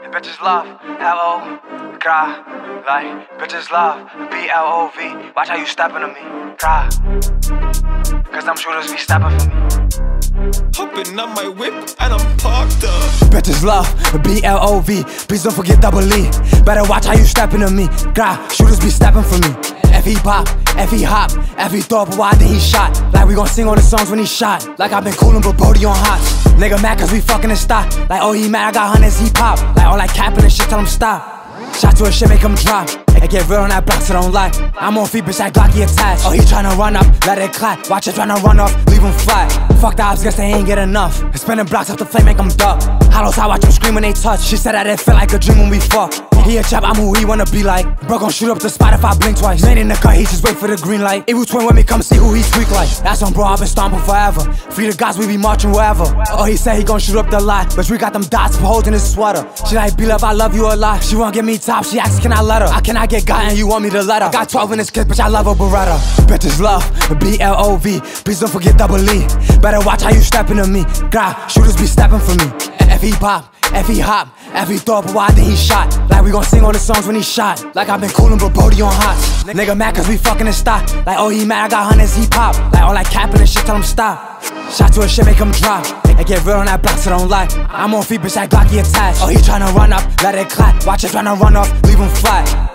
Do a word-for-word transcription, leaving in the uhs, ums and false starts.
Bitches love L O cry. Like, bitches love B L O V. Watch how you steppin' to me, cry. Cause them shooters be steppin' for me. Hopping on my whip and I'm parked up. Bitches love B L O V. Please don't forget double E. Better watch how you steppin' to me, cry. Shooters be steppin' for me. F he pop, F he hop, F he throw up, why then he shot? Like we gon' sing all the songs when he shot. Like I been coolin' but Brody on hot. Nigga mad cause we fucking and stop. Like oh he mad, I got hundreds, he pop. Like all that capping and shit, tell him stop. Shot to a shit, make him drop. It get real on that block, so don't lie. I'm on feet, bitch, that Glocky attached. Oh, he tryna run up, let it clap. Watch it tryna run off, leave him flat. Fuck the ops, guess they ain't get enough. Spinning blocks up the flame, make him duck. Hollows, I watch them scream when they touch. She said that it felt like a dream when we fuck. He a chap, I'm who he wanna be like. Bro gon' shoot up the spot if I blink twice. Man in the cut, he just wait for the green light. Evil twin with me, come see who he tweak like. That's on bro, I've been stomping forever. Free the guys, we be marching wherever. Oh, he said he gon' shoot up the lot, but we got them dots for holding his sweater. She like, B-Love, I love you a lot. She won't give me top, she asks, can I let her? I cannot get got and you want me to let her. I got twelve in this kid, bitch, I love a Beretta. Bitches love B L O V. Please don't forget double E. Better watch how you steppin' to me. God, shooters be steppin' for me. F he pop, F he hop, F he throw up, why then he shot? Like we gon' sing all the songs when he shot. Like I been coolin' but Brody on hot. Nigga mad cause we fucking and stop. Like oh he mad, I got hundreds, he pop. Like all that capping and shit, tell him stop. Shot to a shit, make him drop. It get real on that block, so don't lie. I'm on feet, bitch, that Glocky attached. Oh he tryna run up, let it clap. Watch it tryna run off, leave him flat.